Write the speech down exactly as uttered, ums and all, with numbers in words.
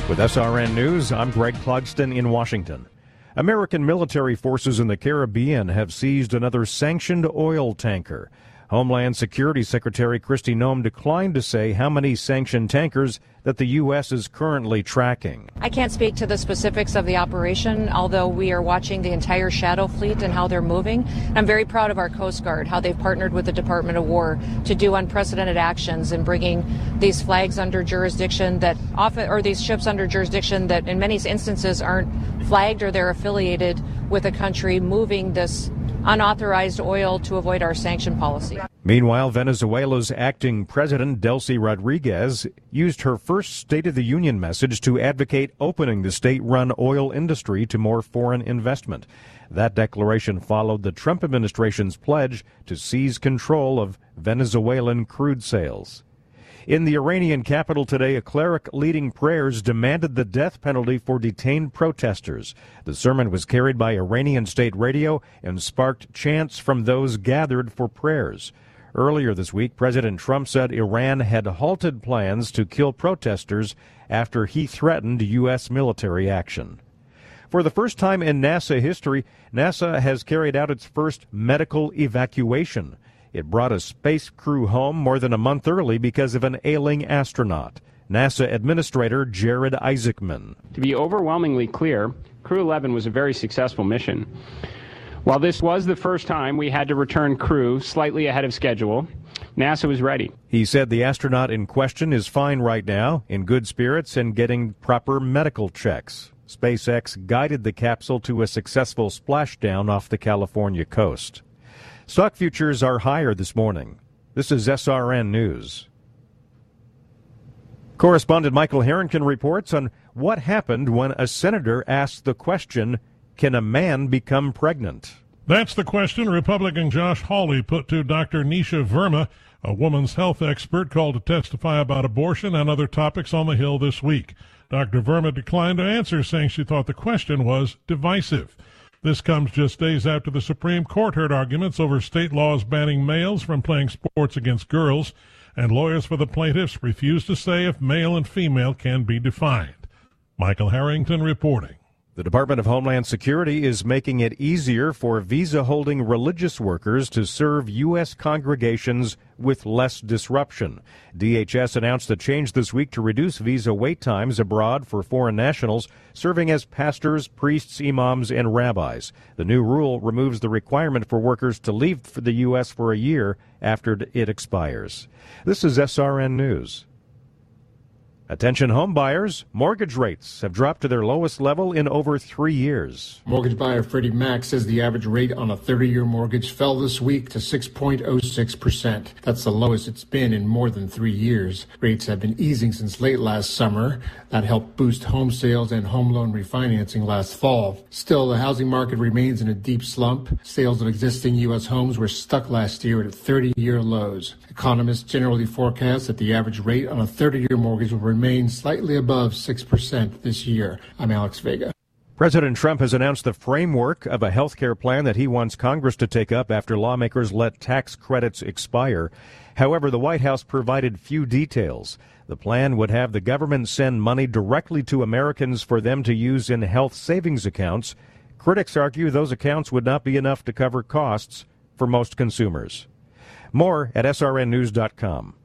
With S R N News, I'm Greg Clugston in Washington. American military forces in the Caribbean have seized another sanctioned oil tanker. Homeland Security Secretary Kristi Noem declined to say how many sanctioned tankers that the U S is currently tracking. I can't speak to the specifics of the operation, although we are watching the entire Shadow Fleet and how they're moving. I'm very proud of our Coast Guard, how they've partnered with the Department of War to do unprecedented actions in bringing these flags under jurisdiction that often, or these ships under jurisdiction that in many instances aren't flagged or they're affiliated with a country moving this unauthorized oil to avoid our sanction policy. Meanwhile, Venezuela's acting president, Delcy Rodriguez, used her first State of the Union message to advocate opening the state-run oil industry to more foreign investment. That declaration followed the Trump administration's pledge to seize control of Venezuelan crude sales. In the Iranian capital today, a cleric leading prayers demanded the death penalty for detained protesters. The sermon was carried by Iranian state radio and sparked chants from those gathered for prayers. Earlier this week, President Trump said Iran had halted plans to kill protesters after he threatened U S military action. For the first time in NASA history, NASA has carried out its first medical evacuation. It brought a space crew home more than a month early because of an ailing astronaut. NASA Administrator Jared Isaacman. To be overwhelmingly clear, Crew eleven was a very successful mission. While this was the first time we had to return crew slightly ahead of schedule, NASA was ready. He said the astronaut in question is fine right now, in good spirits, and getting proper medical checks. SpaceX guided the capsule to a successful splashdown off the California coast. Stock futures are higher this morning. This is S R N News. Correspondent Michael Harrington reports on what happened when a senator asked the question, can a man become pregnant? That's the question Republican Josh Hawley put to Doctor Nisha Verma, a woman's health expert called to testify about abortion and other topics on the Hill this week. Doctor Verma declined to answer, saying she thought the question was divisive. This comes just days after the Supreme Court heard arguments over state laws banning males from playing sports against girls, and lawyers for the plaintiffs refused to say if male and female can be defined. Michael Harrington reporting. The Department of Homeland Security is making it easier for visa-holding religious workers to serve U S congregations with less disruption. D H S announced a change this week to reduce visa wait times abroad for foreign nationals serving as pastors, priests, imams, and rabbis. The new rule removes the requirement for workers to leave for the U S for a year after it expires. This is S R N News. Attention home buyers, mortgage rates have dropped to their lowest level in over three years. Mortgage buyer Freddie Mac says the average rate on a thirty-year mortgage fell this week to six point oh six percent. That's the lowest it's been in more than three years. Rates have been easing since late last summer. That helped boost home sales and home loan refinancing last fall. Still, the housing market remains in a deep slump. Sales of existing U S homes were stuck last year at thirty-year lows. Economists generally forecast that the average rate on a thirty-year mortgage will remain slightly above six percent this year. I'm Alex Vega. President Trump has announced the framework of a health care plan that he wants Congress to take up after lawmakers let tax credits expire. However, the White House provided few details. The plan would have the government send money directly to Americans for them to use in health savings accounts. Critics argue those accounts would not be enough to cover costs for most consumers. More at S R N news dot com.